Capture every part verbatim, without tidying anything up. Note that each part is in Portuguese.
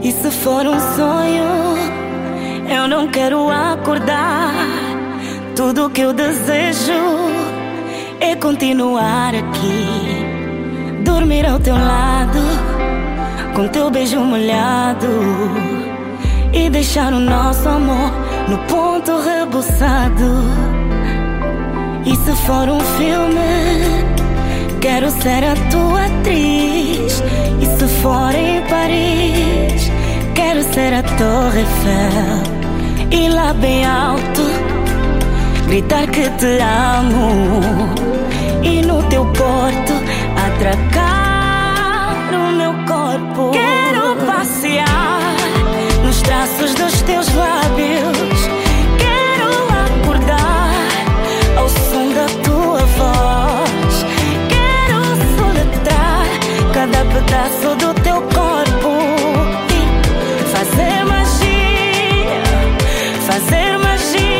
E se for um sonho, eu não quero acordar. Tudo que eu desejo é continuar aqui, dormir ao teu lado, com teu beijo molhado, e deixar o nosso amor no ponto rebuçado. E se for um filme, quero ser a tua atriz. E se for em Paris, quero ser a Torre Eiffel, e lá bem alto gritar que te amo, e no teu porto atracar o meu corpo. Quero passear nos traços dos teus lábios, quero acordar ao som da tua voz, quero soletrar cada pedaço do teu corpo e fazer magia, fazer magia.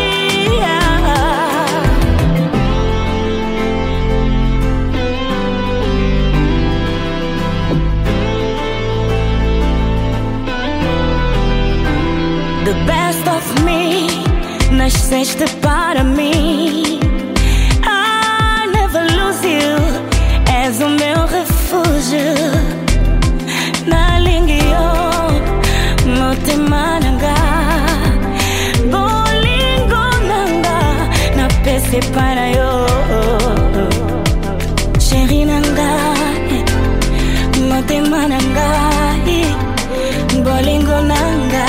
The best of me, nasceste para mim. I never lose you, és o meu refúgio. Na lingio, no te mananga, bolingo nanga, na pese para yo. Chéri nanga, no te mananga, bolingo nanga.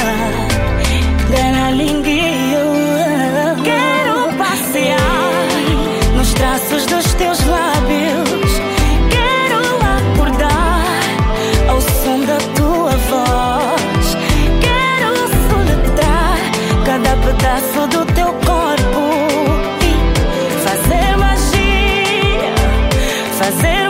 Quero passear nos traços dos teus lábios, quero acordar ao som da tua voz, quero soletrar cada pedaço do teu corpo e fazer magia, fazer